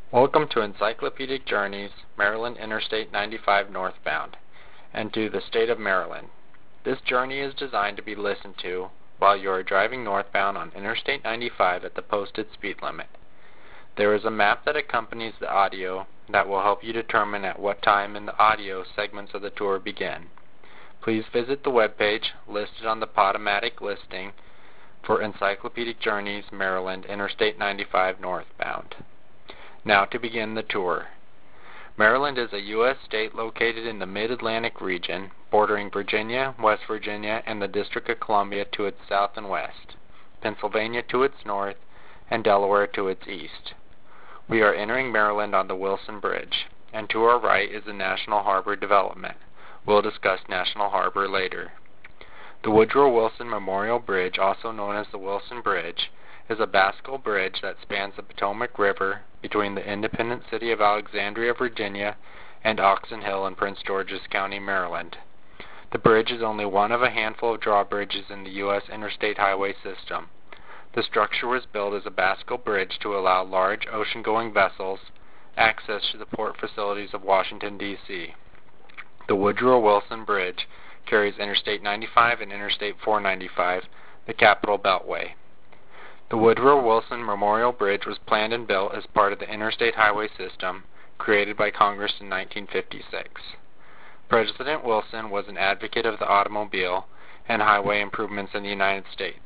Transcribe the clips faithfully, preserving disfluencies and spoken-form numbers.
Welcome to Encyclopedic Journeys, Maryland Interstate ninety-five northbound, and to the state of Maryland. This journey is designed to be listened to while you are driving northbound on Interstate ninety-five at the posted speed limit. There is a map that accompanies the audio that will help you determine at what time in the audio segments of the tour begin. Please visit the webpage listed on the Podomatic listing for Encyclopedic Journeys, Maryland Interstate ninety-five northbound. Now to begin the tour. Maryland is a U S state located in the Mid-Atlantic region, bordering Virginia, West Virginia, and the District of Columbia to its south and west, Pennsylvania to its north, and Delaware to its east. We are entering Maryland on the Wilson Bridge, and to our right is the National Harbor Development. We'll discuss National Harbor later. The Woodrow Wilson Memorial Bridge, also known as the Wilson Bridge, is a bascule bridge that spans the Potomac River between the independent city of Alexandria, Virginia, and Oxon Hill in Prince George's County, Maryland. The bridge is only one of a handful of drawbridges in the U S interstate highway system. The structure was built as a bascule bridge to allow large ocean-going vessels access to the port facilities of Washington, D C The Woodrow Wilson Bridge carries Interstate ninety-five and Interstate four ninety-five, the Capital Beltway. The Woodrow Wilson Memorial Bridge was planned and built as part of the interstate highway system created by Congress in nineteen fifty-six. President Wilson was an advocate of the automobile and highway improvements in the United States.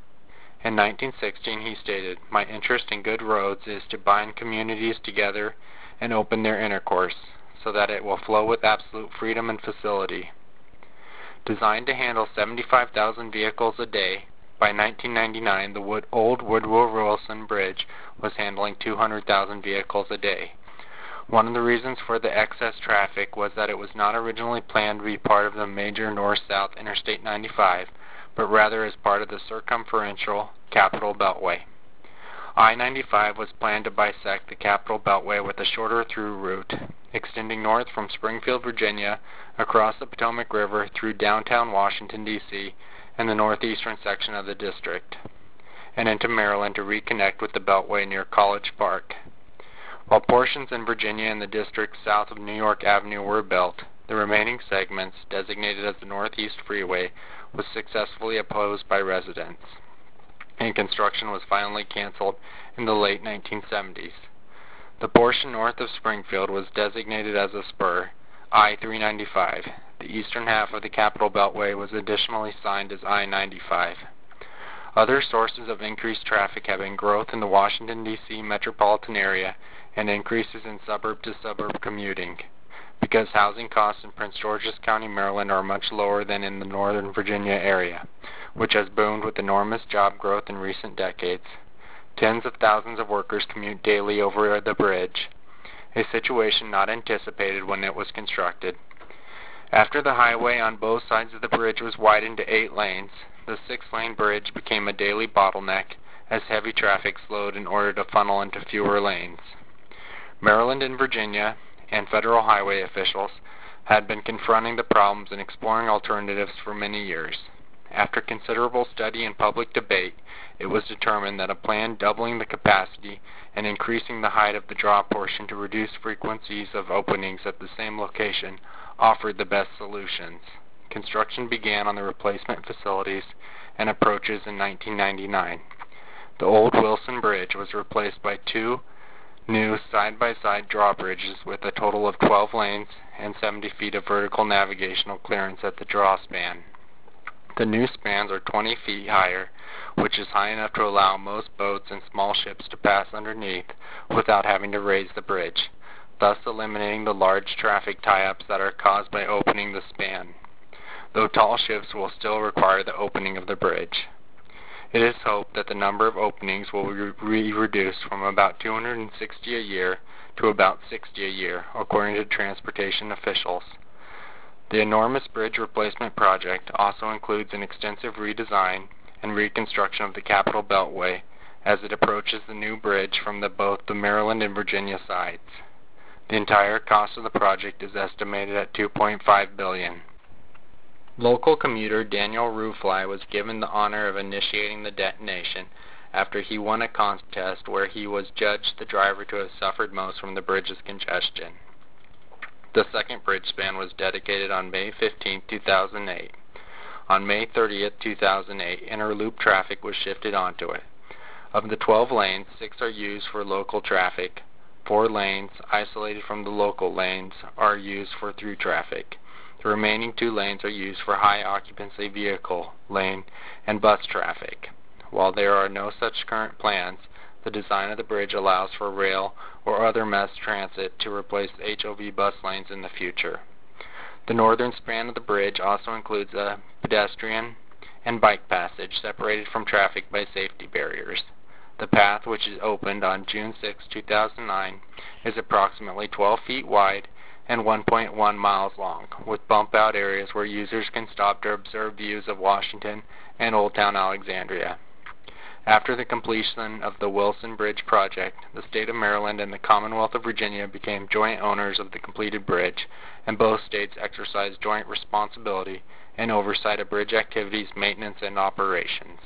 In nineteen sixteen, he stated, "My interest in good roads is to bind communities together and open their intercourse, so that it will flow with absolute freedom and facility." Designed to handle seventy-five thousand vehicles a day, by nineteen ninety-nine, the Wood, old Woodrow Wilson Bridge was handling two hundred thousand vehicles a day. One of the reasons for the excess traffic was that it was not originally planned to be part of the major north-south Interstate ninety-five, but rather as part of the circumferential Capital Beltway. I ninety-five was planned to bisect the Capital Beltway with a shorter through route, extending north from Springfield, Virginia, across the Potomac River through downtown Washington, D C, and the northeastern section of the district, and into Maryland to reconnect with the Beltway near College Park. While portions in Virginia and the district south of New York Avenue were built, the remaining segments, designated as the Northeast Freeway, was successfully opposed by residents, and construction was finally canceled in the late nineteen seventies. The portion north of Springfield was designated as a spur, I three ninety-five. The eastern half of the Capital Beltway was additionally signed as I ninety-five. Other sources of increased traffic have been growth in the Washington, D C metropolitan area and increases in suburb-to-suburb commuting, because housing costs in Prince George's County, Maryland are much lower than in the Northern Virginia area, which has boomed with enormous job growth in recent decades. Tens of thousands of workers commute daily over the bridge, a situation not anticipated when it was constructed. After the highway on both sides of the bridge was widened to eight lanes, the six-lane bridge became a daily bottleneck as heavy traffic slowed in order to funnel into fewer lanes. Maryland and Virginia and federal highway officials had been confronting the problems and exploring alternatives for many years. After considerable study and public debate, it was determined that a plan doubling the capacity and increasing the height of the draw portion to reduce frequencies of openings at the same location offered the best solutions. Construction began on the replacement facilities and approaches in nineteen ninety-nine. The old Wilson Bridge was replaced by two new side-by-side drawbridges with a total of twelve lanes and seventy feet of vertical navigational clearance at the draw span. The new spans are twenty feet higher, which is high enough to allow most boats and small ships to pass underneath without having to raise the bridge, thus eliminating the large traffic tie-ups that are caused by opening the span, though tall ships will still require the opening of the bridge. It is hoped that the number of openings will be reduced from about two hundred sixty a year to about sixty a year, according to transportation officials. The enormous bridge replacement project also includes an extensive redesign and reconstruction of the Capital Beltway as it approaches the new bridge from the, both the Maryland and Virginia sides. The entire cost of the project is estimated at two point five billion dollars. Local commuter Daniel Rufly was given the honor of initiating the detonation after he won a contest where he was judged the driver to have suffered most from the bridge's congestion. The second bridge span was dedicated on May fifteenth, two thousand eight. On May thirtieth, two thousand eight, interloop traffic was shifted onto it. Of the twelve lanes, six are used for local traffic. Four lanes, isolated from the local lanes, are used for through traffic. The remaining two lanes are used for high occupancy vehicle lane and bus traffic. While there are no such current plans, the design of the bridge allows for rail or other mass transit to replace H O V bus lanes in the future. The northern span of the bridge also includes a pedestrian and bike passage separated from traffic by safety barriers. The path, which is opened on June sixth, two thousand nine, is approximately twelve feet wide and one point one miles long, with bump-out areas where users can stop to observe views of Washington and Old Town Alexandria. After the completion of the Wilson Bridge project, the state of Maryland and the Commonwealth of Virginia became joint owners of the completed bridge, and both states exercised joint responsibility and oversight of bridge activities, maintenance, and operations.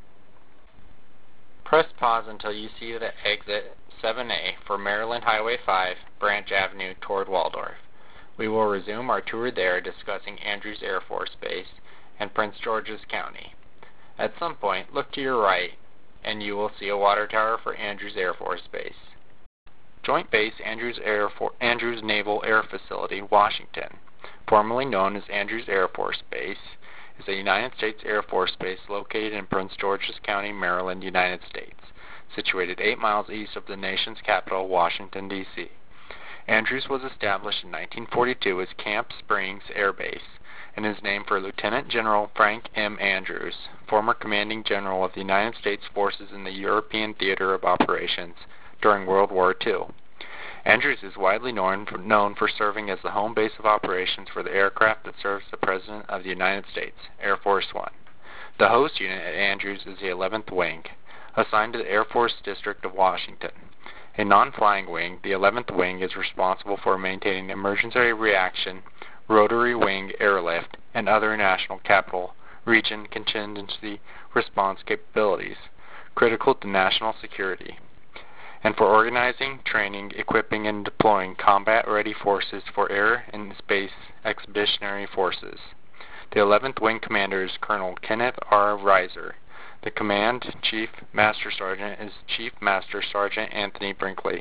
Press pause until you see the exit seven A for Maryland Highway five, Branch Avenue toward Waldorf. We will resume our tour there discussing Andrews Air Force Base and Prince George's County. At some point, look to your right and you will see a water tower for Andrews Air Force Base. Joint Base Andrews, Air For Andrews Naval Air Facility, Washington, formerly known as Andrews Air Force Base, is a United States Air Force base located in Prince George's County, Maryland, United States, situated eight miles east of the nation's capital, Washington, D C Andrews was established in nineteen forty-two as Camp Springs Air Base and is named for Lieutenant General Frank M. Andrews, former commanding general of the United States forces in the European Theater of Operations during World War Two. Andrews is widely known for, known for serving as the home base of operations for the aircraft that serves the President of the United States, Air Force One. The host unit at Andrews is the eleventh Wing, assigned to the Air Force District of Washington. A non-flying wing, the eleventh Wing is responsible for maintaining emergency reaction, rotary wing airlift, and other national capital region contingency response capabilities critical to national security, and for organizing, training, equipping, and deploying combat-ready forces for air and space expeditionary forces. The eleventh Wing Commander is Colonel Kenneth R. Reiser. The Command Chief Master Sergeant is Chief Master Sergeant Anthony Brinkley.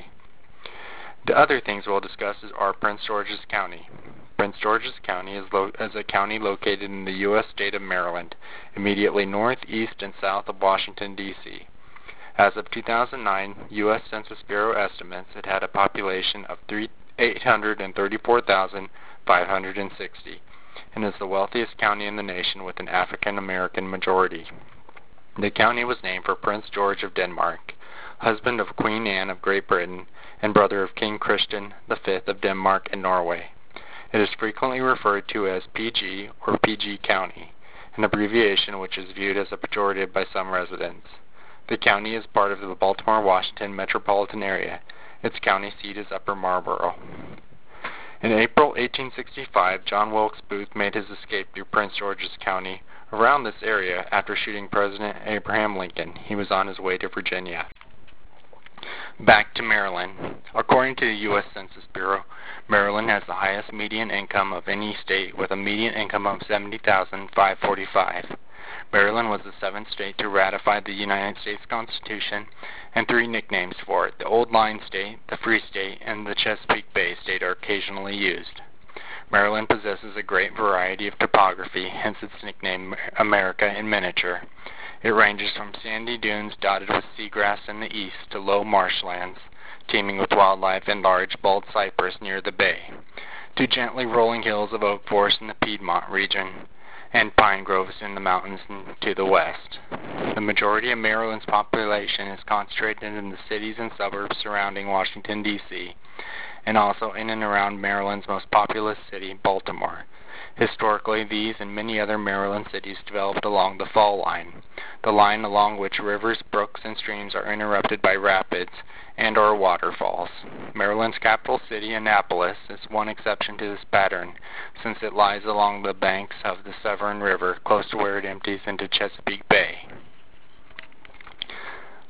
The other things we'll discuss are Prince George's County. Prince George's County is, lo is a county located in the U S state of Maryland, immediately north, east, and south of Washington, D C As of two thousand nine, U S Census Bureau estimates it had a population of eight hundred thirty-four thousand five hundred sixty and is the wealthiest county in the nation with an African American majority. The county was named for Prince George of Denmark, husband of Queen Anne of Great Britain and brother of King Christian the Fifth of Denmark and Norway. It is frequently referred to as P G or P G County, an abbreviation which is viewed as a pejorative by some residents. The county is part of the Baltimore-Washington metropolitan area. Its county seat is Upper Marlboro. In April eighteen sixty-five, John Wilkes Booth made his escape through Prince George's County. Around this area, after shooting President Abraham Lincoln, he was on his way to Virginia. Back to Maryland. According to the U S Census Bureau, Maryland has the highest median income of any state with a median income of seventy thousand five hundred forty-five dollars. Maryland was the seventh state to ratify the United States Constitution, and three nicknames for it: the Old Line State, the Free State, and the Chesapeake Bay State are occasionally used. Maryland possesses a great variety of topography, hence its nickname America in miniature. It ranges from sandy dunes dotted with seagrass in the east to low marshlands, teeming with wildlife and large bald cypress near the bay, to gently rolling hills of oak forest in the Piedmont region, and pine groves in the mountains to the west. The majority of Maryland's population is concentrated in the cities and suburbs surrounding Washington, D C, and also in and around Maryland's most populous city, Baltimore. Historically, these and many other Maryland cities developed along the fall line, the line along which rivers, brooks, and streams are interrupted by rapids and or waterfalls. Maryland's capital city, Annapolis, is one exception to this pattern, since it lies along the banks of the Severn River, close to where it empties into Chesapeake Bay.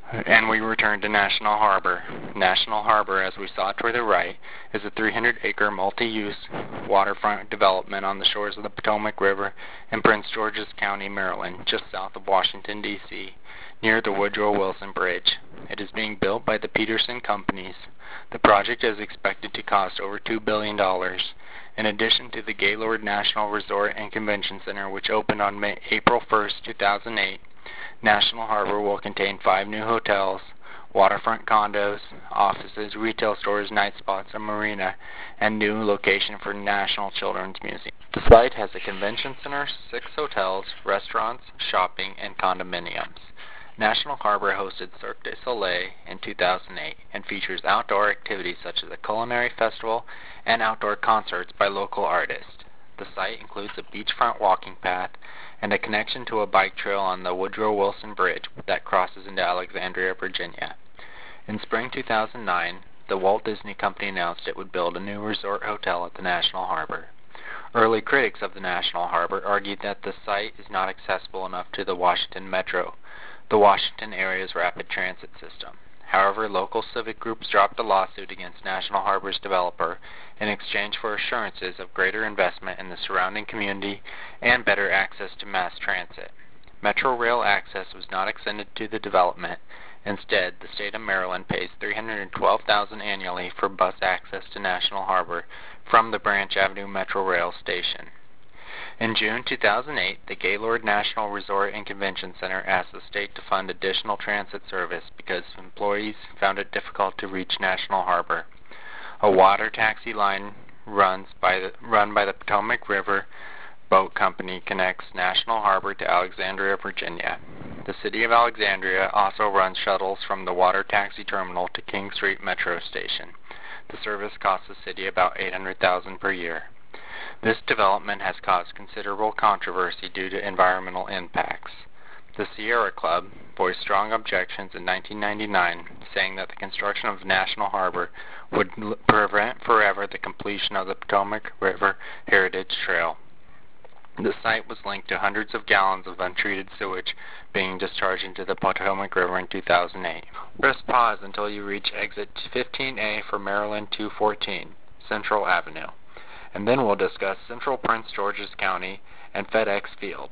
And we return to National Harbor. National Harbor, as we saw toward the right, is a three hundred acre multi-use waterfront development on the shores of the Potomac River in Prince George's County, Maryland, just south of Washington, D C, near the Woodrow Wilson Bridge. It is being built by the Peterson Companies. The project is expected to cost over two billion dollars. In addition to the Gaylord National Resort and Convention Center, which opened on May, April first, two thousand eight, National Harbor will contain five new hotels, waterfront condos, offices, retail stores, night spots, a marina, and new location for National Children's Museum. The site has a convention center, six hotels, restaurants, shopping, and condominiums. National Harbor hosted Cirque du Soleil in two thousand eight and features outdoor activities such as a culinary festival and outdoor concerts by local artists. The site includes a beachfront walking path and a connection to a bike trail on the Woodrow Wilson Bridge that crosses into Alexandria, Virginia. In spring two thousand nine, the Walt Disney Company announced it would build a new resort hotel at the National Harbor. Early critics of the National Harbor argued that the site is not accessible enough to the Washington Metro, the Washington area's rapid transit system. However, local civic groups dropped a lawsuit against National Harbor's developer in exchange for assurances of greater investment in the surrounding community and better access to mass transit. Metro rail access was not extended to the development. Instead, the state of Maryland pays three hundred twelve thousand dollars annually for bus access to National Harbor from the Branch Avenue Metro Rail station. In June two thousand eight, the Gaylord National Resort and Convention Center asked the state to fund additional transit service because employees found it difficult to reach National Harbor. A water taxi line runs by the, run by the Potomac River Boat Company connects National Harbor to Alexandria, Virginia. The city of Alexandria also runs shuttles from the water taxi terminal to King Street Metro Station. The service costs the city about eight hundred thousand dollars per year. This development has caused considerable controversy due to environmental impacts. The Sierra Club voiced strong objections in nineteen ninety-nine, saying that the construction of National Harbor would l- prevent forever the completion of the Potomac River Heritage Trail. The site was linked to hundreds of gallons of untreated sewage being discharged into the Potomac River in two thousand eight. Press pause until you reach exit fifteen A for Maryland two fourteen, Central Avenue, and then we'll discuss Central Prince George's County and FedEx Field.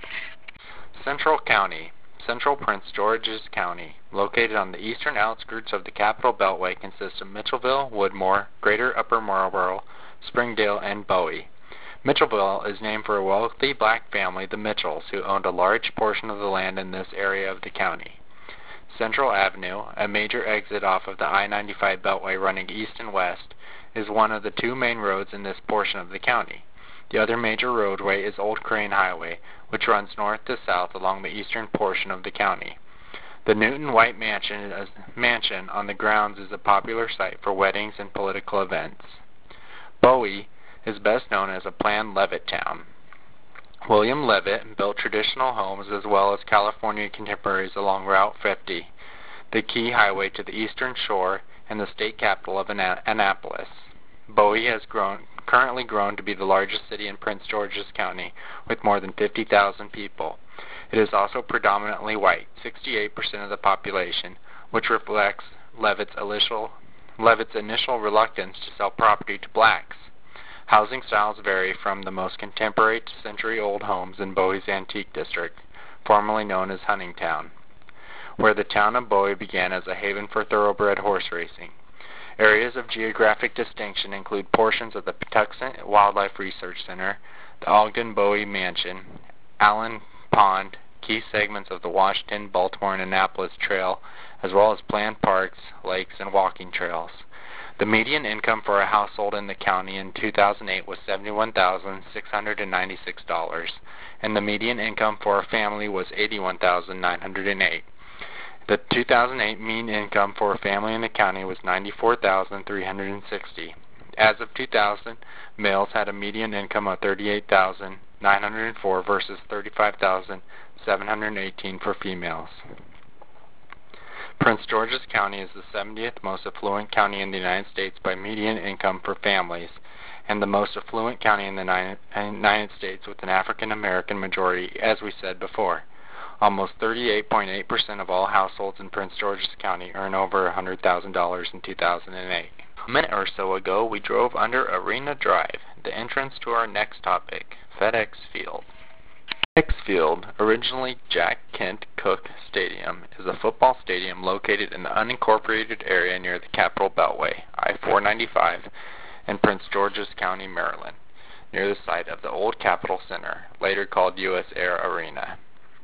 Central County, Central Prince George's County, located on the eastern outskirts of the Capital Beltway, consists of Mitchellville, Woodmore, Greater Upper Marlboro, Springdale, and Bowie. Mitchellville is named for a wealthy black family, the Mitchells, who owned a large portion of the land in this area of the county. Central Avenue, a major exit off of the I ninety-five Beltway running east and west, is one of the two main roads in this portion of the county. The other major roadway is Old Crane Highway, which runs north to south along the eastern portion of the county. The Newton White Mansion, is, mansion on the grounds is a popular site for weddings and political events. Bowie is best known as a planned Levitt town. William Levitt built traditional homes as well as California contemporaries along Route fifty, the key highway to the eastern shore and the state capital of Annapolis. Bowie has grown, currently grown to be the largest city in Prince George's County, with more than fifty thousand people. It is also predominantly white, sixty-eight percent of the population, which reflects Levitt's initial, Levitt's initial reluctance to sell property to blacks. Housing styles vary from the most contemporary to century-old homes in Bowie's Antique District, formerly known as Huntingtown, where the town of Bowie began as a haven for thoroughbred horse racing. Areas of geographic distinction include portions of the Patuxent Wildlife Research Center, the Ogden Bowie Mansion, Allen Pond, key segments of the Washington, Baltimore, and Annapolis Trail, as well as planned parks, lakes, and walking trails. The median income for a household in the county in two thousand eight was seventy-one thousand six hundred ninety-six dollars, and the median income for a family was eighty-one thousand nine hundred eight dollars. The two thousand eight mean income for a family in the county was ninety-four thousand three hundred sixty dollars. As of two thousand, males had a median income of thirty-eight thousand nine hundred four dollars versus thirty-five thousand seven hundred eighteen dollars for females. Prince George's County is the seventieth most affluent county in the United States by median income for families, and the most affluent county in the United States with an African American majority, as we said before. Almost thirty-eight point eight percent of all households in Prince George's County earn over one hundred thousand dollars in two thousand eight. A minute or so ago, we drove under Arena Drive, the entrance to our next topic, FedEx Field. FedEx Field, originally Jack Kent Cooke Stadium, is a football stadium located in the unincorporated area near the Capitol Beltway, I four ninety-five, in Prince George's County, Maryland, near the site of the old Capitol Center, later called U S Air Arena.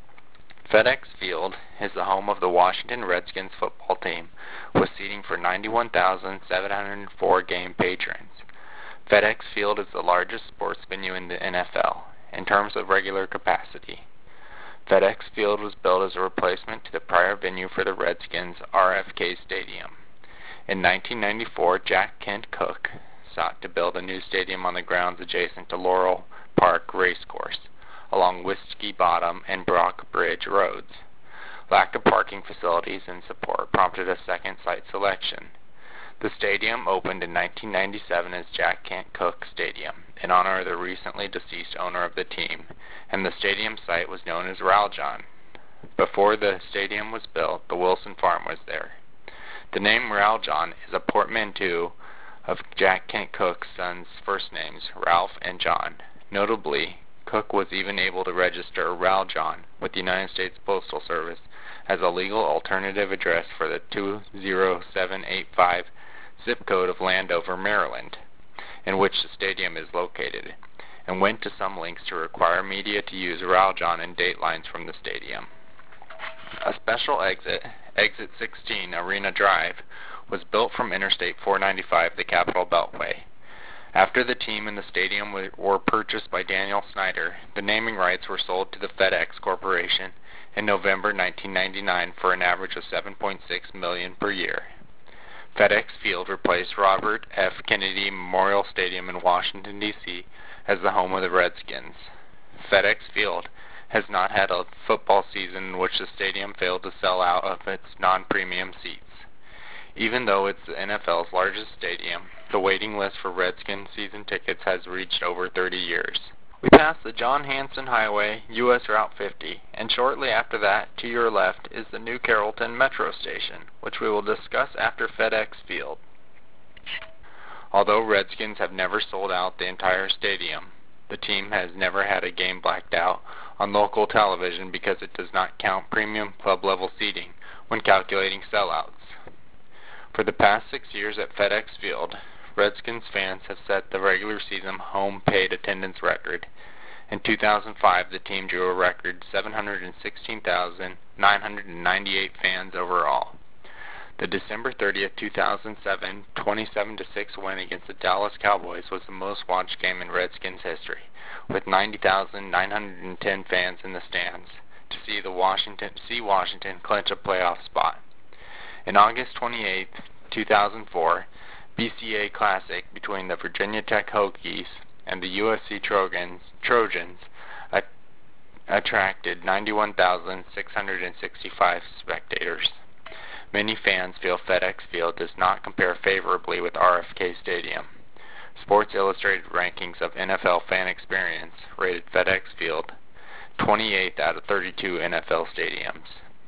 FedEx Field is the home of the Washington Redskins football team, with seating for ninety-one thousand seven hundred four game patrons. FedEx Field is the largest sports venue in the N F L, in terms of regular capacity. FedEx Field was built as a replacement to the prior venue for the Redskins, R F K Stadium. In nineteen ninety-four, Jack Kent Cooke sought to build a new stadium on the grounds adjacent to Laurel Park Racecourse, along Whiskey Bottom and Brock Bridge roads. Lack of parking facilities and support prompted a second site selection. The stadium opened in nineteen ninety-seven as Jack Kent Cooke Stadium, in honor of the recently deceased owner of the team, and the stadium site was known as Raljon. Before the stadium was built, the Wilson Farm was there. The name Raljon is a portmanteau of Jack Kent Cooke's sons' first names, Ralph and John. Notably, Cooke was even able to register Raljon with the United States Postal Service as a legal alternative address for the two zero seven eight five zip code of Landover, Maryland, in which the stadium is located, and went to some lengths to require media to use Raljon and date lines from the stadium. A special exit, Exit sixteen, Arena Drive, was built from Interstate four ninety-five, the Capitol Beltway. After the team and the stadium were purchased by Daniel Snyder, the naming rights were sold to the FedEx Corporation in November nineteen ninety-nine for an average of seven point six million dollars per year. FedEx Field replaced Robert F. Kennedy Memorial Stadium in Washington, D C as the home of the Redskins. FedEx Field has not had a football season in which the stadium failed to sell out of its non-premium seats. Even though it's the N F L's largest stadium, the waiting list for Redskins season tickets has reached over thirty years. We pass the John Hanson Highway, U S Route fifty, and shortly after that, to your left, is the New Carrollton Metro Station, which we will discuss after FedEx Field. Although Redskins have never sold out the entire stadium, the team has never had a game blacked out on local television because it does not count premium club-level seating when calculating sellouts. For the past six years at FedEx Field, Redskins fans have set the regular season home paid attendance record. In two thousand five, the team drew a record seven hundred sixteen thousand nine hundred ninety-eight fans overall. The December thirtieth, two thousand seven, twenty-seven to six win against the Dallas Cowboys was the most watched game in Redskins history, with ninety thousand nine hundred ten fans in the stands to see the Washington see Washington clinch a playoff spot. In August twenty-eighth, two thousand four, B C A Classic between the Virginia Tech Hokies and the U S C Trojans, Trojans at, attracted ninety-one thousand six hundred sixty-five spectators. Many fans feel FedEx Field does not compare favorably with R F K Stadium. Sports Illustrated rankings of N F L fan experience rated FedEx Field twenty-eighth out of thirty-two N F L stadiums.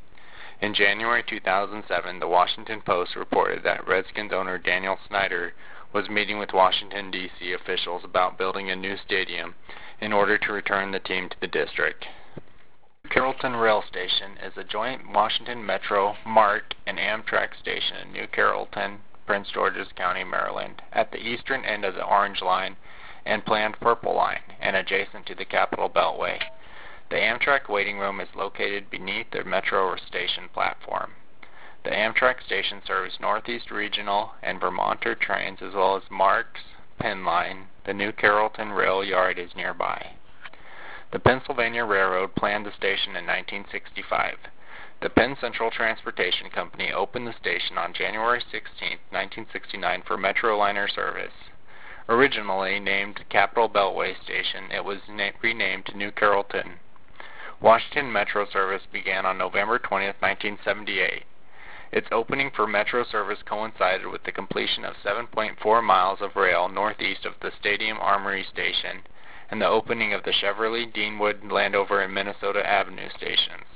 In January two thousand seven, the Washington Post reported that Redskins owner Daniel Snyder was meeting with Washington, D C officials about building a new stadium in order to return the team to the district. Carrollton Rail Station is a joint Washington Metro, MARC, and Amtrak station in New Carrollton, Prince George's County, Maryland, at the eastern end of the Orange Line and planned Purple Line, and adjacent to the Capitol Beltway. The Amtrak waiting room is located beneath the Metro station platform. The Amtrak station serves Northeast Regional and Vermonter trains as well as MARC's Penn Line. The New Carrollton Rail Yard is nearby. The Pennsylvania Railroad planned the station in nineteen sixty-five. The Penn Central Transportation Company opened the station on January sixteenth, nineteen sixty-nine for Metroliner service. Originally named Capitol Beltway Station, it was renamed to New Carrollton. Washington Metro service began on November twentieth, nineteen seventy-eight. Its opening for Metro service coincided with the completion of seven point four miles of rail northeast of the Stadium Armory Station and the opening of the Cheverly, Deanwood, Landover, and Minnesota Avenue stations.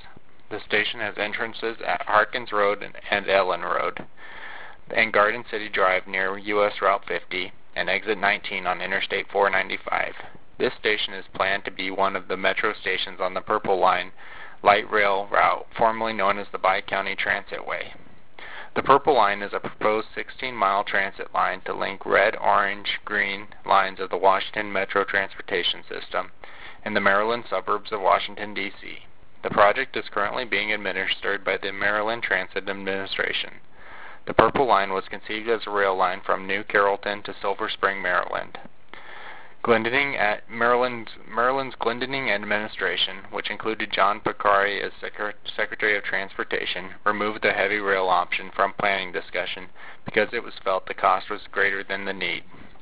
The station has entrances at Harkins Road and, and Ellen Road, and Garden City Drive near U S Route fifty, and exit nineteen on Interstate four ninety-five. This station is planned to be one of the metro stations on the Purple Line light rail route, formerly known as the Bi-County Transitway. The Purple Line is a proposed sixteen mile transit line to link red, orange, green lines of the Washington Metro Transportation System in the Maryland suburbs of Washington, D C The project is currently being administered by the Maryland Transit Administration. The Purple Line was conceived as a rail line from New Carrollton to Silver Spring, Maryland. Glendening at Maryland's, Maryland's Glendening Administration, which included John Picari as Secre- Secretary of Transportation, removed the heavy rail option from planning discussion because it was felt the cost was greater than the need.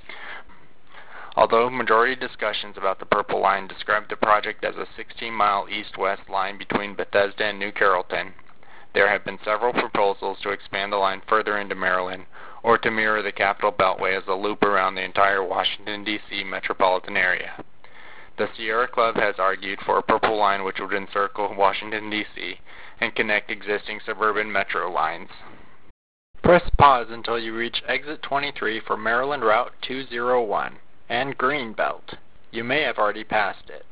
Although majority discussions about the Purple Line described the project as a sixteen mile east-west line between Bethesda and New Carrollton, there have been several proposals to expand the line further into Maryland or to mirror the Capital Beltway as a loop around the entire Washington, D C metropolitan area. The Sierra Club has argued for a Purple Line which would encircle Washington, D C and connect existing suburban metro lines. Press pause until you reach exit twenty-three for Maryland Route two oh one and Greenbelt. You may have already passed it.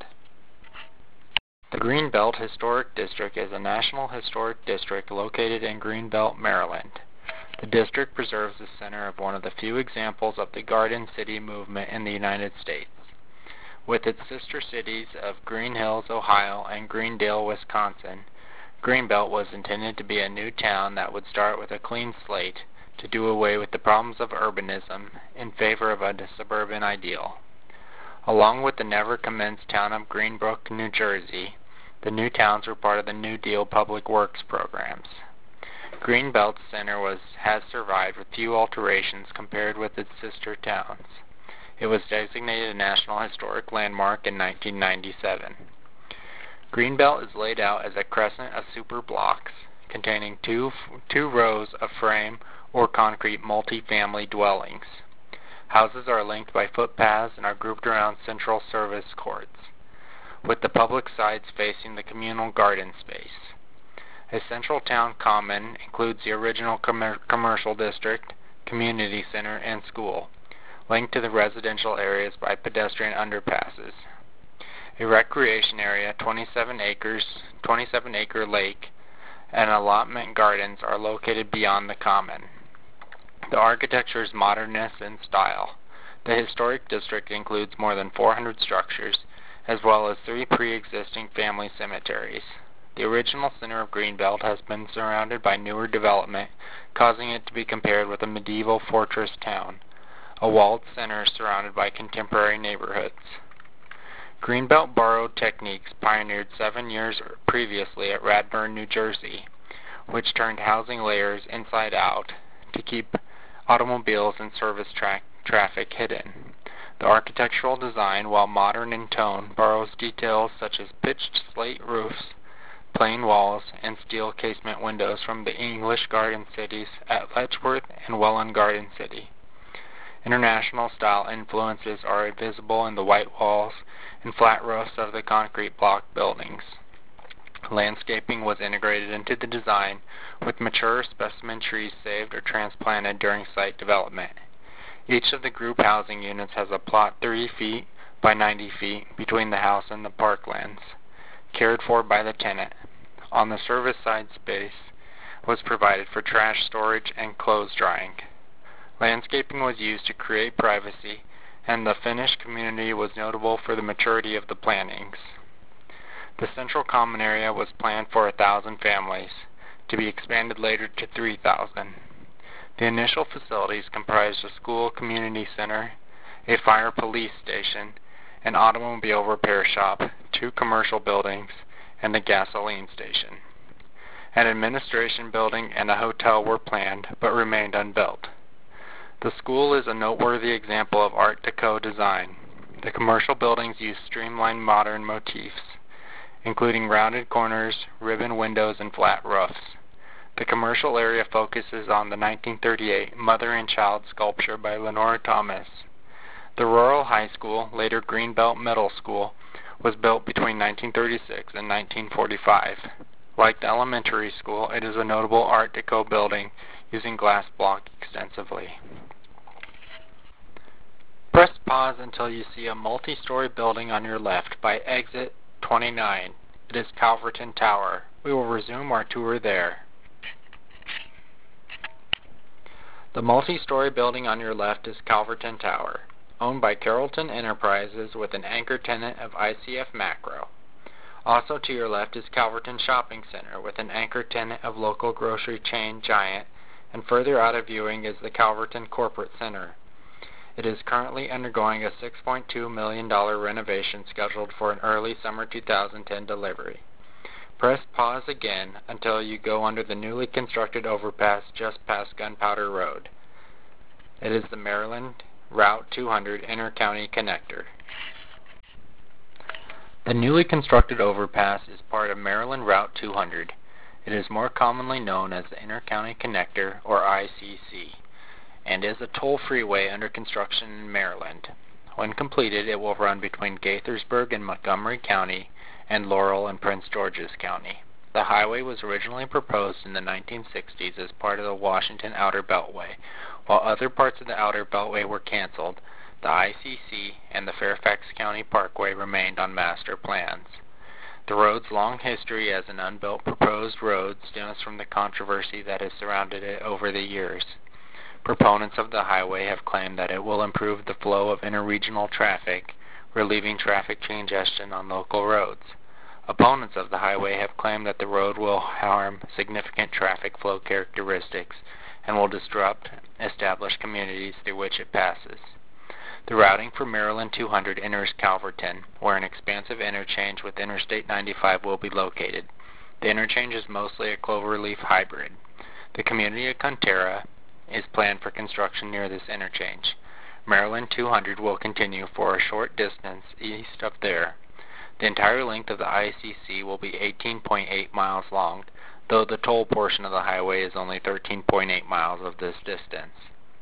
The Greenbelt Historic District is a National Historic District located in Greenbelt, Maryland. The district preserves the center of one of the few examples of the Garden City movement in the United States. With its sister cities of Green Hills, Ohio, and Greendale, Wisconsin, Greenbelt was intended to be a new town that would start with a clean slate to do away with the problems of urbanism in favor of a suburban ideal. Along with the never-commenced town of Greenbrook, New Jersey, the new towns were part of the New Deal public works programs. Greenbelt Center was, has survived with few alterations compared with its sister towns. It was designated a National Historic Landmark in nineteen ninety-seven. Greenbelt is laid out as a crescent of super blocks containing two, two rows of frame or concrete multi-family dwellings. Houses are linked by footpaths and are grouped around central service courts, with the public sides facing the communal garden space. A central town common includes the original com- commercial district, community center, and school, linked to the residential areas by pedestrian underpasses. A recreation area, twenty-seven acres, twenty-seven acre lake, and allotment gardens are located beyond the common. The architecture is modernist in style. The historic district includes more than four hundred structures, as well as three pre-existing family cemeteries. The original center of Greenbelt has been surrounded by newer development, causing it to be compared with a medieval fortress town, a walled center surrounded by contemporary neighborhoods. Greenbelt borrowed techniques pioneered seven years previously at Radburn, New Jersey, which turned housing layers inside out to keep automobiles and service tra- traffic hidden. The architectural design, while modern in tone, borrows details such as pitched slate roofs, plain walls, and steel casement windows from the English garden cities at Letchworth and Welland Garden City. International style influences are visible in the white walls and flat roofs of the concrete block buildings. Landscaping was integrated into the design, with mature specimen trees saved or transplanted during site development. Each of the group housing units has a plot thirty feet by ninety feet between the house and the parklands, cared for by the tenant. On the service side, space was provided for trash storage and clothes drying. Landscaping was used to create privacy, and the finished community was notable for the maturity of the plantings. The central common area was planned for a thousand families, to be expanded later to three thousand. The initial facilities comprised a school community center, a fire police station, an automobile repair shop, two commercial buildings, and a gasoline station. An administration building and a hotel were planned, but remained unbuilt. The school is a noteworthy example of Art Deco design. The commercial buildings use streamlined modern motifs, including rounded corners, ribbon windows, and flat roofs. The commercial area focuses on the nineteen thirty-eight Mother and Child sculpture by Lenora Thomas. The Rural High School, later Greenbelt Middle School, was built between nineteen thirty-six and nineteen forty-five. Like the elementary school, it is a notable Art Deco building using glass block extensively. Press pause until you see a multi-story building on your left by exit twenty-nine. It is Calverton Tower. We will resume our tour there. The multi-story building on your left is Calverton Tower, owned by Carrollton Enterprises with an anchor tenant of I C F Macro. Also to your left is Calverton Shopping Center with an anchor tenant of local grocery chain Giant, and further out of viewing is the Calverton Corporate Center. It is currently undergoing a six point two million dollars renovation scheduled for an early summer two thousand ten delivery. Press pause again until you go under the newly constructed overpass just past Gunpowder Road. It is the Maryland Route two hundred Inter-County Connector. The newly constructed overpass is part of Maryland Route two hundred. It is more commonly known as the Inter-County Connector, or I C C, and is a toll freeway under construction in Maryland. When completed, it will run between Gaithersburg and Montgomery County and Laurel and Prince George's County. The highway was originally proposed in the nineteen sixties as part of the Washington Outer Beltway. While other parts of the Outer Beltway were canceled, the I C C and the Fairfax County Parkway remained on master plans. The road's long history as an unbuilt proposed road stems from the controversy that has surrounded it over the years. Proponents of the highway have claimed that it will improve the flow of interregional traffic, relieving traffic congestion on local roads. Opponents of the highway have claimed that the road will harm significant traffic flow characteristics and will disrupt established communities through which it passes. The routing for Maryland two hundred enters Calverton, where an expansive interchange with Interstate ninety-five will be located. The interchange is mostly a cloverleaf hybrid. The community of Conterra is planned for construction near this interchange. Maryland two hundred will continue for a short distance east of there. The entire length of the I C C will be eighteen point eight miles long, though the toll portion of the highway is only thirteen point eight miles of this distance.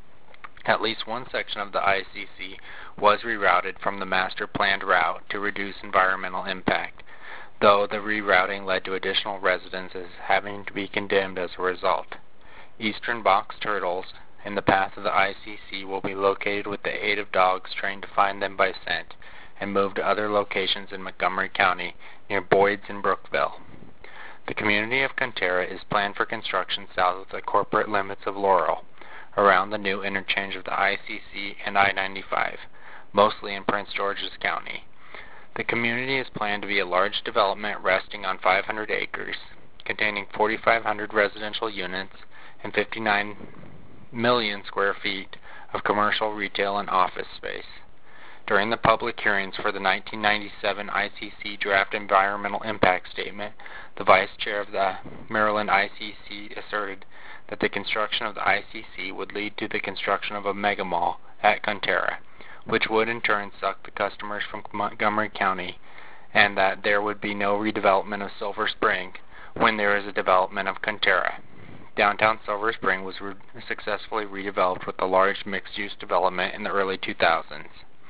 At least one section of the I C C was rerouted from the master planned route to reduce environmental impact, though the rerouting led to additional residences having to be condemned as a result. Eastern box turtles in the path of the I C C will be located with the aid of dogs trained to find them by scent and moved to other locations in Montgomery County near Boyd's and Brookville. The community of Conterra is planned for construction south of the corporate limits of Laurel, around the new interchange of the I C C and I ninety-five, mostly in Prince George's County. The community is planned to be a large development resting on five hundred acres, containing forty-five hundred residential units and fifty-nine million square feet of commercial, retail, and office space. During the public hearings for the nineteen ninety-seven I C C Draft Environmental Impact Statement, the Vice Chair of the Maryland I C C asserted that the construction of the I C C would lead to the construction of a mega mall at Conterra, which would in turn suck the customers from Montgomery County, and that there would be no redevelopment of Silver Spring when there is a development of Conterra. Downtown Silver Spring was re successfully redeveloped with a large mixed-use development in the early two thousands.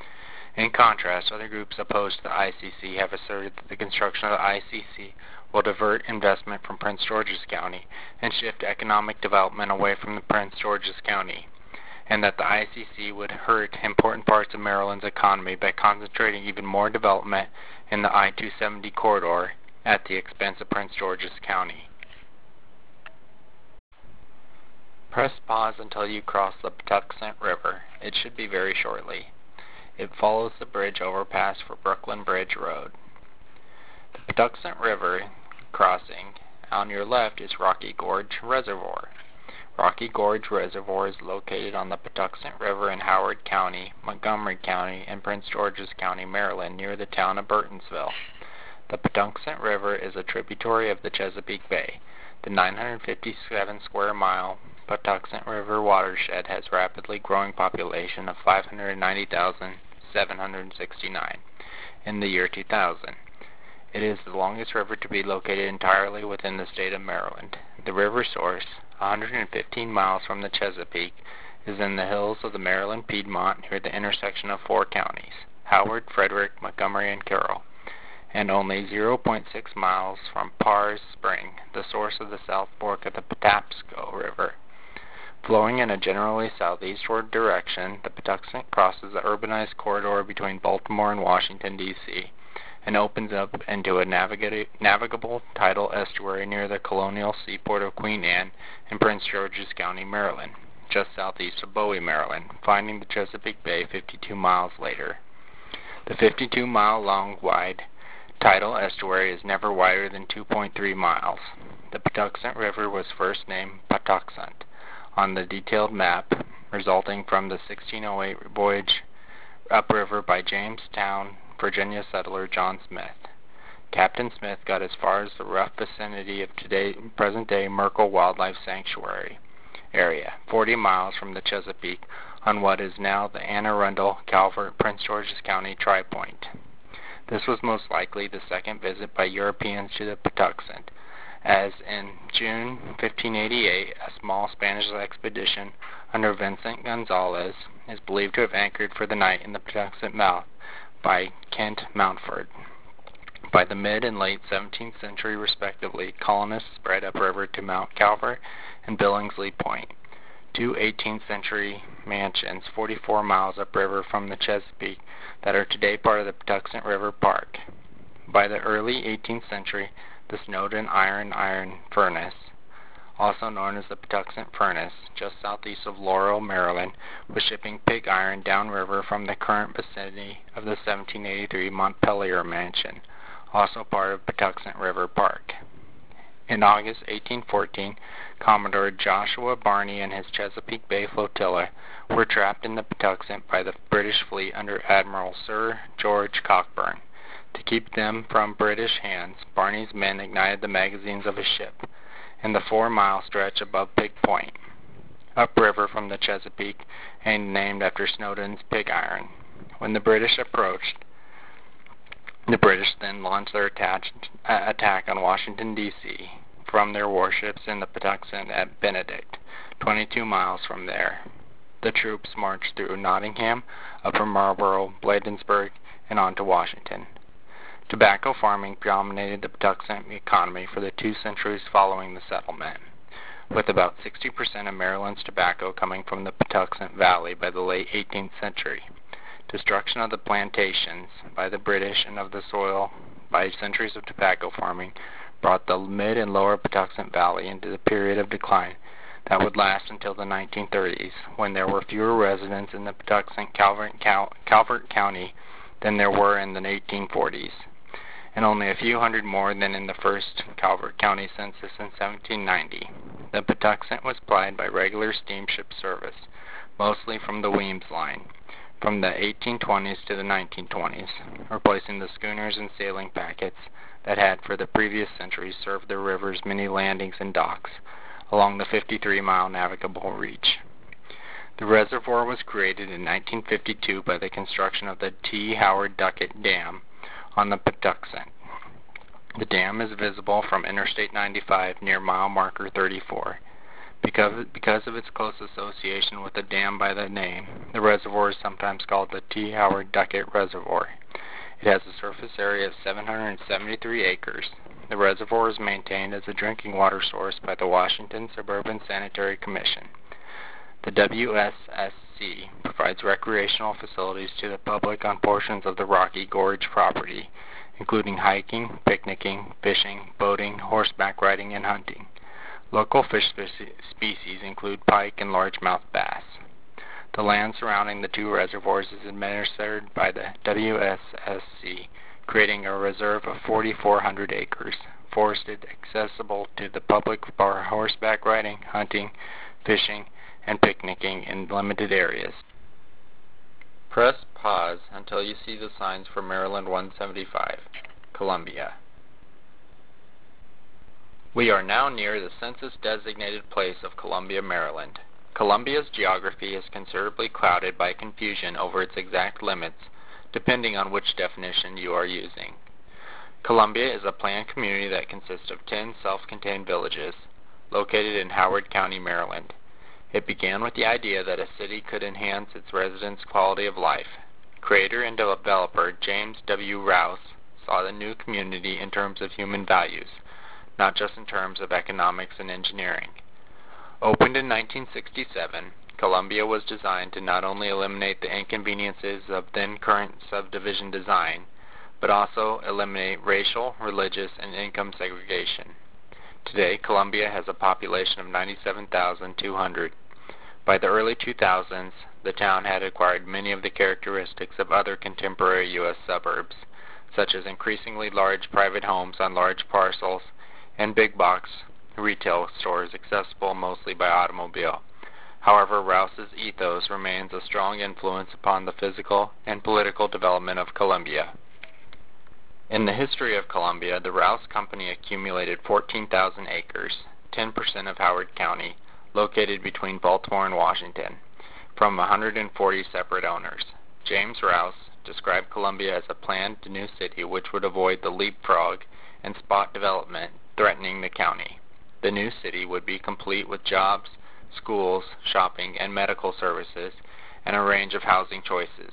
In contrast, other groups opposed to the I C C have asserted that the construction of the I C C will divert investment from Prince George's County and shift economic development away from the Prince George's County, and that the I C C would hurt important parts of Maryland's economy by concentrating even more development in the I two seventy corridor at the expense of Prince George's County. Press pause until you cross the Patuxent River. It should be very shortly. It follows the bridge overpass for Brooklyn Bridge Road. The Patuxent River crossing on your left is Rocky Gorge Reservoir. Rocky Gorge Reservoir is located on the Patuxent River in Howard County, Montgomery County, and Prince George's County, Maryland, near the town of Burtonsville. The Patuxent River is a tributary of the Chesapeake Bay. The nine hundred fifty-seven square mile Patuxent River watershed has a rapidly growing population of five hundred ninety thousand seven hundred sixty-nine in the year two thousand. It is the longest river to be located entirely within the state of Maryland. The river source, one hundred fifteen miles from the Chesapeake, is in the hills of the Maryland Piedmont near the intersection of four counties, Howard, Frederick, Montgomery, and Carroll. and only zero point six miles from Pars Spring, the source of the South Fork of the Patapsco River. Flowing in a generally southeastward direction, the Patuxent crosses the urbanized corridor between Baltimore and Washington, D C, and opens up into a navigati- navigable tidal estuary near the colonial seaport of Queen Anne in Prince George's County, Maryland, just southeast of Bowie, Maryland, finding the Chesapeake Bay fifty-two miles later. The fifty-two mile long wide tidal estuary is never wider than two point three miles. The Patuxent River was first named Patuxent on the detailed map resulting from the sixteen oh eight voyage upriver by Jamestown, Virginia settler John Smith. Captain Smith got as far as the rough vicinity of today, present-day Merkel Wildlife Sanctuary area, forty miles from the Chesapeake, on what is now the Anne Arundel, Calvert, Prince George's County Tri-Point. This was most likely the second visit by Europeans to the Patuxent, as in June fifteen eighty-eight, a small Spanish expedition under Vincent Gonzalez is believed to have anchored for the night in the Patuxent mouth by Kent Mountford. By the mid and late seventeenth century, respectively, colonists spread upriver to Mount Calvert and Billingsley Point, two eighteenth century mansions forty-four miles upriver from the Chesapeake that are today part of the Patuxent River Park. By the early eighteenth century, the Snowden Iron Iron Furnace, also known as the Patuxent Furnace, just southeast of Laurel, Maryland, was shipping pig iron downriver from the current vicinity of the seventeen eighty-three Montpelier Mansion, also part of Patuxent River Park. In August eighteen fourteen, Commodore Joshua Barney and his Chesapeake Bay flotilla were trapped in the Patuxent by the British fleet under Admiral Sir George Cockburn. To keep them from British hands, Barney's men ignited the magazines of his ship in the four-mile stretch above Pig Point, upriver from the Chesapeake, and named after Snowden's pig iron. When the British approached, the British then launched their attach- uh, attack on Washington, D C from their warships in the Patuxent at Benedict, twenty-two miles from there. The troops marched through Nottingham, Upper Marlboro, Bladensburg, and on to Washington. Tobacco farming dominated the Patuxent economy for the two centuries following the settlement, with about sixty percent of Maryland's tobacco coming from the Patuxent Valley by the late eighteenth century. Destruction of the plantations by the British and of the soil by centuries of tobacco farming brought the mid and lower Patuxent Valley into the period of decline that would last until the nineteen thirties, when there were fewer residents in the Patuxent Calvert, Cal- Calvert County than there were in the eighteen forties, and only a few hundred more than in the first Calvert County census in seventeen ninety. The Patuxent was plied by regular steamship service, mostly from the Weems Line, from the eighteen twenties to the nineteen twenties, replacing the schooners and sailing packets that had for the previous centuries served the river's many landings and docks along the fifty-three mile navigable reach. The reservoir was created in nineteen fifty-two by the construction of the T. Howard Duckett Dam on the Patuxent. The dam is visible from Interstate ninety-five near mile marker thirty-four. Because, because of its close association with the dam by the name, the reservoir is sometimes called the T. Howard Duckett Reservoir. It has a surface area of seven hundred seventy-three acres. The reservoir is maintained as a drinking water source by the Washington Suburban Sanitary Commission. The W S S C provides recreational facilities to the public on portions of the Rocky Gorge property, including hiking, picnicking, fishing, boating, horseback riding, and hunting. Local fish species include pike and largemouth bass. The land surrounding the two reservoirs is administered by the W S S C, creating a reserve of forty-four hundred acres, forested, accessible to the public for horseback riding, hunting, fishing, and picnicking in limited areas. Press pause until you see the signs for Maryland one seventy-five, Columbia. We are now near the census-designated place of Columbia, Maryland. Columbia's geography is considerably clouded by confusion over its exact limits, depending on which definition you are using. Columbia is a planned community that consists of ten self-contained villages, located in Howard County, Maryland. It began with the idea that a city could enhance its residents' quality of life. Creator and developer James W. Rouse saw the new community in terms of human values, not just in terms of economics and engineering. Opened in nineteen sixty-seven, Columbia was designed to not only eliminate the inconveniences of then current subdivision design, but also eliminate racial, religious, and income segregation. Today, Columbia has a population of ninety-seven thousand two hundred. By the early two thousands, the town had acquired many of the characteristics of other contemporary U S suburbs, such as increasingly large private homes on large parcels and big box retail stores accessible mostly by automobile. However, Rouse's ethos remains a strong influence upon the physical and political development of Columbia. In the history of Columbia, the Rouse Company accumulated fourteen thousand acres, ten percent of Howard County, located between Baltimore and Washington, from one hundred forty separate owners. James Rouse described Columbia as a planned new city which would avoid the leapfrog and spot development threatening the county. The new city would be complete with jobs, schools, shopping, and medical services, and a range of housing choices.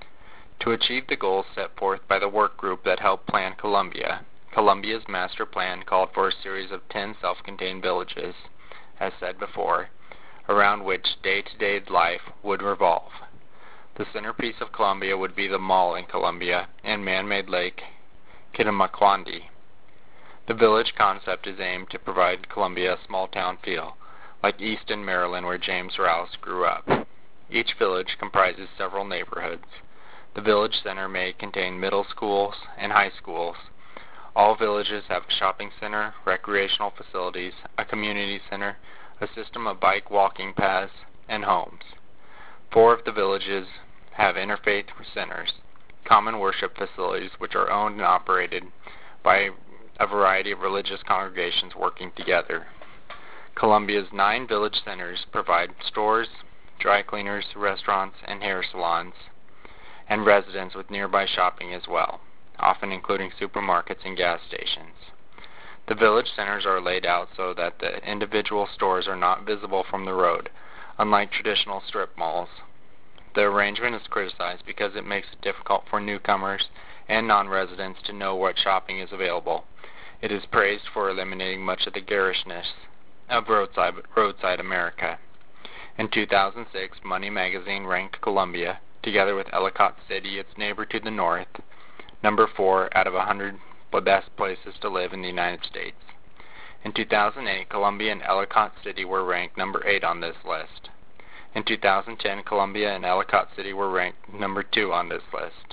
To achieve the goals set forth by the work group that helped plan Columbia, Columbia's master plan called for a series of ten self-contained villages, as said before, around which day-to-day life would revolve. The centerpiece of Columbia would be the mall in Columbia and man-made lake Kittamaqundi. The village concept is aimed to provide Columbia a small-town feel, like Easton, Maryland, where James Rouse grew up. Each village comprises several neighborhoods. The village center may contain middle schools and high schools. All villages have a shopping center, recreational facilities, a community center, a system of bike walking paths, and homes. Four of the villages have interfaith centers, common worship facilities which are owned and operated by a variety of religious congregations working together. Columbia's nine village centers provide stores, dry cleaners, restaurants, and hair salons, and residents with nearby shopping as well, often including supermarkets and gas stations. The village centers are laid out so that the individual stores are not visible from the road, unlike traditional strip malls. The arrangement is criticized because it makes it difficult for newcomers and non-residents to know what shopping is available. It is praised for eliminating much of the garishness of roadside, roadside America. In two thousand six, Money magazine ranked Columbia, together with Ellicott City, its neighbor to the north, number four out of one hundred best places to live in the United States. In two thousand eight, Columbia and Ellicott City were ranked number eight on this list. In two thousand ten, Columbia and Ellicott City were ranked number two on this list.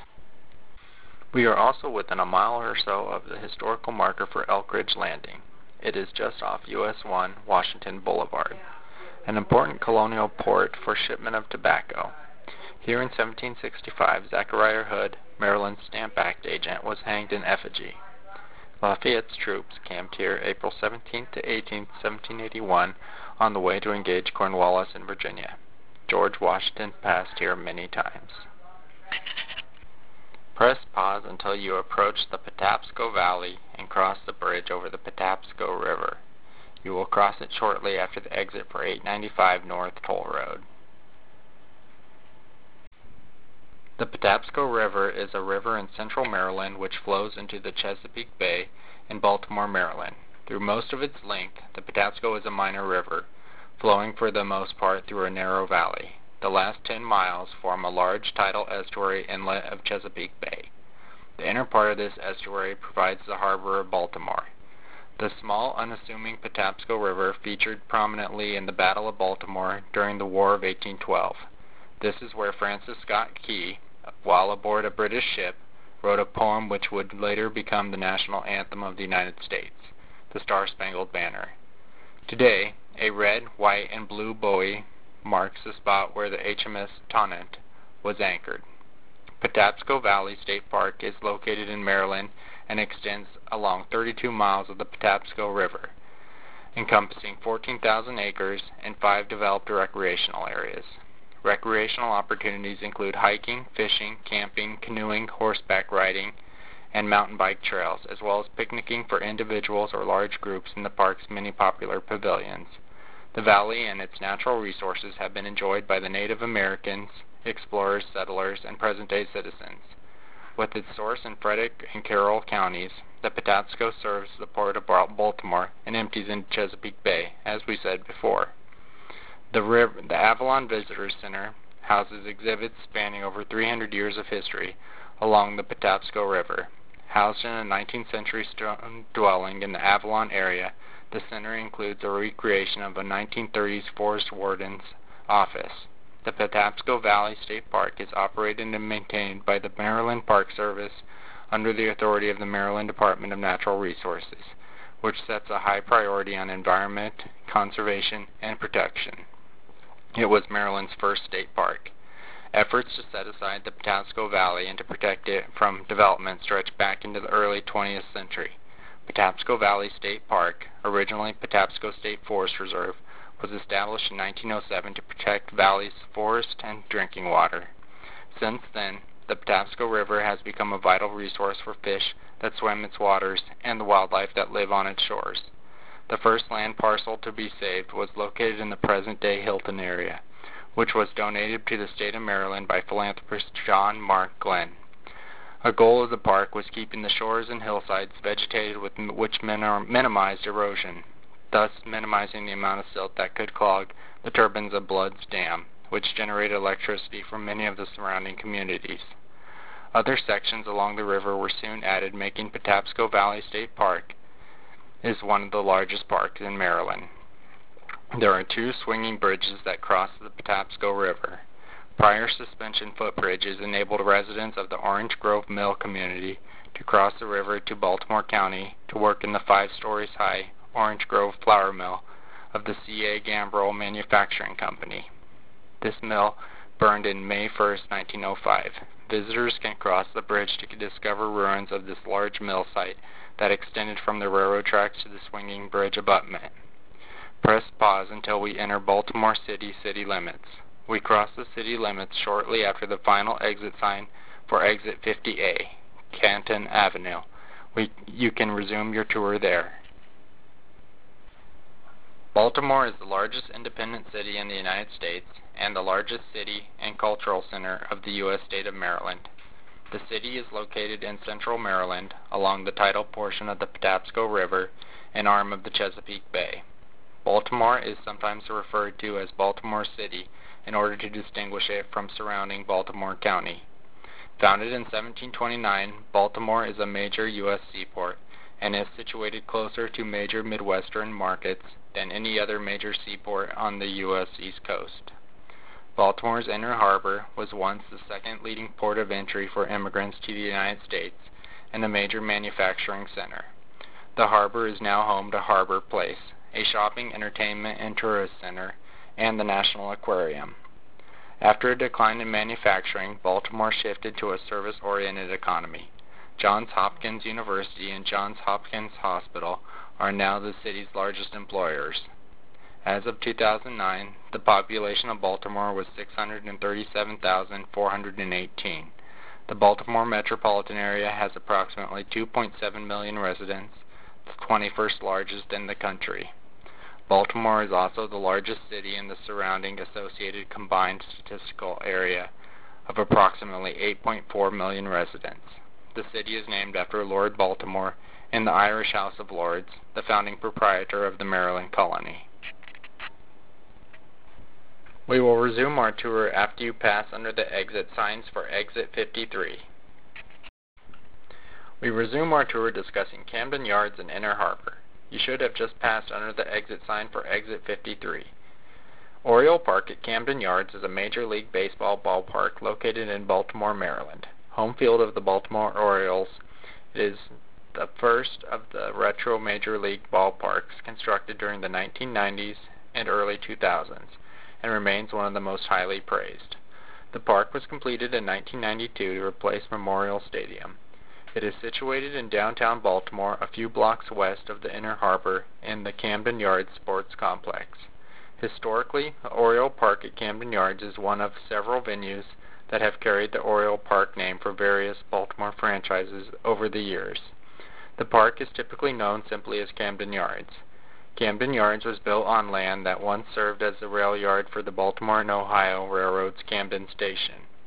We are also within a mile or so of the historical marker for Elk Ridge Landing. It is just off U S one Washington Boulevard, an important colonial port for shipment of tobacco. Here in seventeen sixty-five, Zachariah Hood, Maryland's Stamp Act agent, was hanged in effigy. Lafayette's troops camped here April seventeenth to eighteenth, seventeen eighty-one, on the way to engage Cornwallis in Virginia. George Washington passed here many times. Press pause until you approach the Patapsco Valley and cross the bridge over the Patapsco River. You will cross it shortly after the exit for eight ninety-five North Toll Road. The Patapsco River is a river in central Maryland which flows into the Chesapeake Bay in Baltimore, Maryland. Through most of its length, the Patapsco is a minor river, flowing for the most part through a narrow valley. The last ten miles form a large tidal estuary inlet of Chesapeake Bay. The inner part of this estuary provides the harbor of Baltimore. The small, unassuming Patapsco River featured prominently in the Battle of Baltimore during the War of eighteen twelve. This is where Francis Scott Key, while aboard a British ship, wrote a poem which would later become the national anthem of the United States, the Star-Spangled Banner. Today, a red, white, and blue buoy marks the spot where the H M S Tonnant was anchored. Patapsco Valley State Park is located in Maryland and extends along thirty-two miles of the Patapsco River, encompassing fourteen thousand acres and five developed recreational areas. Recreational opportunities include hiking, fishing, camping, canoeing, horseback riding, and mountain bike trails, as well as picnicking for individuals or large groups in the park's many popular pavilions. The valley and its natural resources have been enjoyed by the Native Americans, explorers, settlers, and present-day citizens. With its source in Frederick and Carroll counties, the Patapsco serves the port of Baltimore and empties into Chesapeake Bay, as we said before. The, river, the Avalon Visitor Center houses exhibits spanning over three hundred years of history along the Patapsco River. Housed in a nineteenth century stone dwelling in the Avalon area, the center includes a recreation of a nineteen thirties forest warden's office. The Patapsco Valley State Park is operated and maintained by the Maryland Park Service under the authority of the Maryland Department of Natural Resources, which sets a high priority on environment, conservation, and protection. It was Maryland's first state park. Efforts to set aside the Patapsco Valley and to protect it from development stretch back into the early twentieth century. Patapsco Valley State Park, originally Patapsco State Forest Reserve, was established in nineteen oh seven to protect Valley's forest and drinking water. Since then, the Patapsco River has become a vital resource for fish that swim its waters and the wildlife that live on its shores. The first land parcel to be saved was located in the present-day Hilton area, which was donated to the state of Maryland by philanthropist John Mark Glenn. A goal of the park was keeping the shores and hillsides vegetated with which minimized erosion, thus minimizing the amount of silt that could clog the turbines of Blood's Dam, which generated electricity for many of the surrounding communities. Other sections along the river were soon added, making Patapsco Valley State Park is one of the largest parks in Maryland. There are two swinging bridges that cross the Patapsco River. Prior suspension footbridges enabled residents of the Orange Grove Mill community to cross the river to Baltimore County to work in the five stories high Orange Grove Flour Mill of the C A Gambrill Manufacturing Company. This mill burned in May first, nineteen oh five. Visitors can cross the bridge to discover ruins of this large mill site that extended from the railroad tracks to the swinging bridge abutment. Press pause until we enter Baltimore City city limits. We cross the city limits shortly after the final exit sign for exit fifty A, Canton Avenue. We, you can resume your tour there. Baltimore is the largest independent city in the United States and the largest city and cultural center of the U S state of Maryland. The city is located in central Maryland along the tidal portion of the Patapsco River, an arm of the Chesapeake Bay. Baltimore is sometimes referred to as Baltimore City in order to distinguish it from surrounding Baltimore County. Founded in seventeen twenty-nine, Baltimore is a major U S seaport and is situated closer to major Midwestern markets than any other major seaport on the U S East Coast. Baltimore's Inner Harbor was once the second leading port of entry for immigrants to the United States and a major manufacturing center. The harbor is now home to Harbor Place, a shopping, entertainment, and tourist center, and the National Aquarium. After a decline in manufacturing, Baltimore shifted to a service-oriented economy. Johns Hopkins University and Johns Hopkins Hospital are now the city's largest employers. As of two thousand nine, the population of Baltimore was six hundred thirty-seven thousand four hundred eighteen. The Baltimore metropolitan area has approximately two point seven million residents, the twenty-first largest in the country. Baltimore is also the largest city in the surrounding associated combined statistical area of approximately eight point four million residents. The city is named after Lord Baltimore and the Irish House of Lords, the founding proprietor of the Maryland colony. We will resume our tour after you pass under the exit signs for exit fifty-three. We resume our tour discussing Camden Yards and Inner Harbor. You should have just passed under the exit sign for exit fifty-three. Oriole Park at Camden Yards is a Major League Baseball ballpark located in Baltimore, Maryland. Home field of the Baltimore Orioles, it is the first of the retro Major League ballparks constructed during the nineteen nineties and early two thousands, and remains one of the most highly praised. The park was completed in nineteen ninety-two to replace Memorial Stadium. It is situated in downtown Baltimore, a few blocks west of the Inner Harbor in the Camden Yards Sports Complex. Historically, Oriole Park at Camden Yards is one of several venues that have carried the Oriole Park name for various Baltimore franchises over the years. The park is typically known simply as Camden Yards. Camden Yards was built on land that once served as the rail yard for the Baltimore and Ohio Railroad's Camden Station.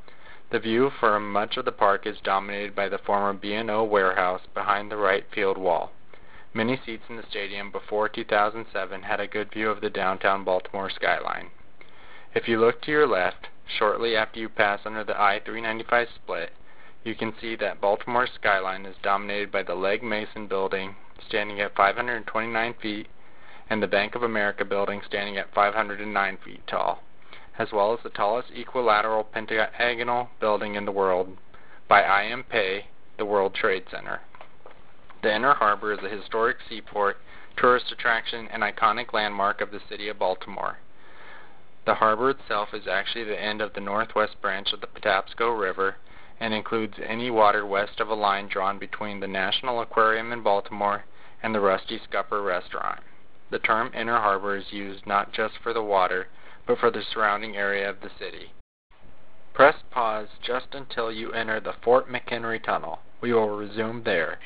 The view from much of the park is dominated by the former B and O warehouse behind the right field wall. Many seats in the stadium before two thousand seven had a good view of the downtown Baltimore skyline. If you look to your left, shortly after you pass under the I three ninety-five split, you can see that Baltimore's skyline is dominated by the Legg Mason building, standing at five hundred twenty-nine feet, and the Bank of America building, standing at five hundred nine feet tall, as well as the tallest equilateral pentagonal building in the world by I M Pei, the World Trade Center. The Inner Harbor is a historic seaport, tourist attraction, and iconic landmark of the city of Baltimore. The harbor itself is actually the end of the northwest branch of the Patapsco River and includes any water west of a line drawn between the National Aquarium in Baltimore and the Rusty Scupper restaurant. The term Inner Harbor is used not just for the water, but for the surrounding area of the city. Press pause just until you enter the Fort McHenry Tunnel. We will resume there.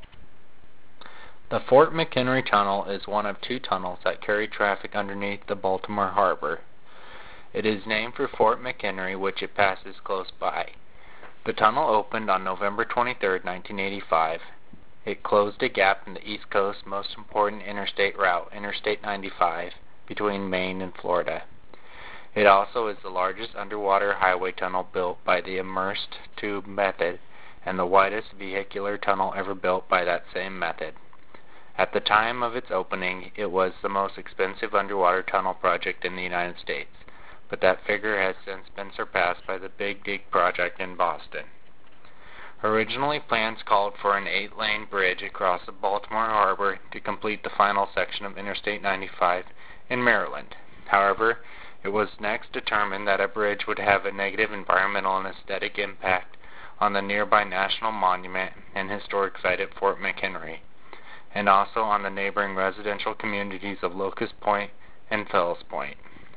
The Fort McHenry Tunnel is one of two tunnels that carry traffic underneath the Baltimore Harbor. It is named for Fort McHenry, which it passes close by. The tunnel opened on November twenty-third, nineteen eighty-five. It closed a gap in the East Coast's most important interstate route, Interstate ninety-five, between Maine and Florida. It also is the largest underwater highway tunnel built by the immersed tube method and the widest vehicular tunnel ever built by that same method. At the time of its opening, it was the most expensive underwater tunnel project in the United States, but that figure has since been surpassed by the Big Dig project in Boston. Originally, plans called for an eight-lane bridge across the Baltimore Harbor to complete the final section of Interstate ninety-five in Maryland. However, it was next determined that a bridge would have a negative environmental and aesthetic impact on the nearby national monument and historic site at Fort McHenry, and also on the neighboring residential communities of Locust Point and Fells Point.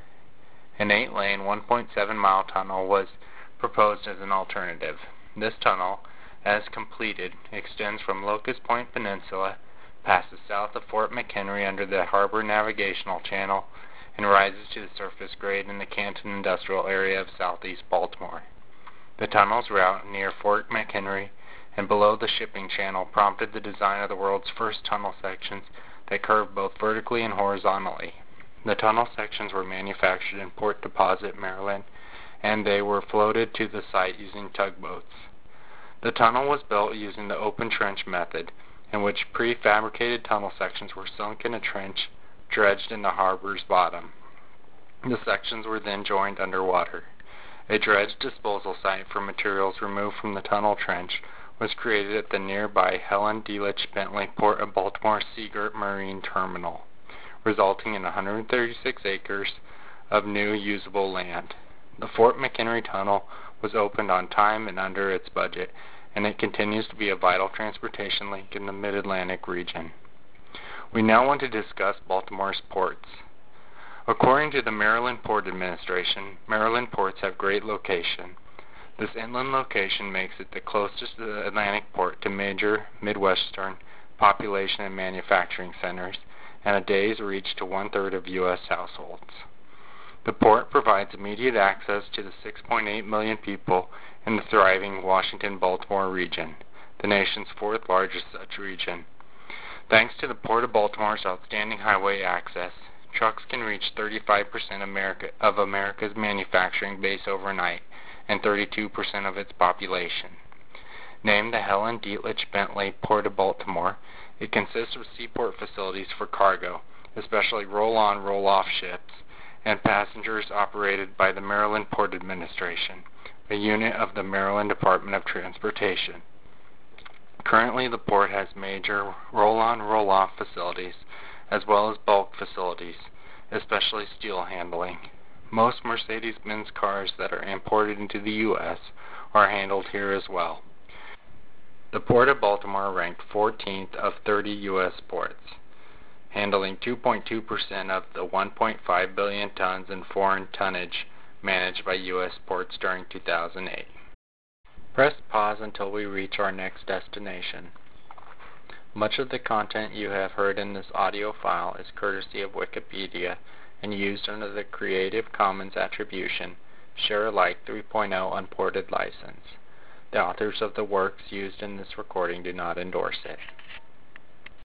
An eight-lane, one point seven mile tunnel was proposed as an alternative. This tunnel, as completed, extends from Locust Point Peninsula, passes south of Fort McHenry under the Harbor Navigational Channel, and rises to the surface grade in the Canton Industrial Area of southeast Baltimore. The tunnel's route near Fort McHenry and below the shipping channel prompted the design of the world's first tunnel sections that curved both vertically and horizontally. The tunnel sections were manufactured in Port Deposit, Maryland, and they were floated to the site using tugboats. The tunnel was built using the open trench method, in which prefabricated tunnel sections were sunk in a trench dredged in the harbor's bottom. The sections were then joined underwater. A dredge disposal site for materials removed from the tunnel trench was created at the nearby Helen Delich Bentley Port of Baltimore Seagirt Marine Terminal, resulting in one hundred thirty-six acres of new usable land. The Fort McHenry Tunnel was opened on time and under its budget, and it continues to be a vital transportation link in the Mid-Atlantic region. We now want to discuss Baltimore's ports. According to the Maryland Port Administration, Maryland ports have great location. This inland location makes it the closest Atlantic port to major Midwestern population and manufacturing centers, and a day's reach to one-third of U S households. The port provides immediate access to the six point eight million people in the thriving Washington-Baltimore region, the nation's fourth largest such region. Thanks to the Port of Baltimore's outstanding highway access, trucks can reach thirty-five percent America, of America's manufacturing base overnight and thirty-two percent of its population. Named the Helen Delich Bentley Port of Baltimore, it consists of seaport facilities for cargo, especially roll-on, roll-off ships, and passengers operated by the Maryland Port Administration, a unit of the Maryland Department of Transportation. Currently, the port has major roll-on, roll-off facilities, as well as bulk facilities, especially steel handling. Most Mercedes-Benz cars that are imported into the U S are handled here as well. The Port of Baltimore ranked fourteenth of thirty U S ports, handling two point two percent of the one point five billion tons in foreign tonnage managed by U S ports during two thousand eight. Press pause until we reach our next destination. Much of the content you have heard in this audio file is courtesy of Wikipedia and used under the Creative Commons Attribution, Share Alike three point oh unported license. The authors of the works used in this recording do not endorse it.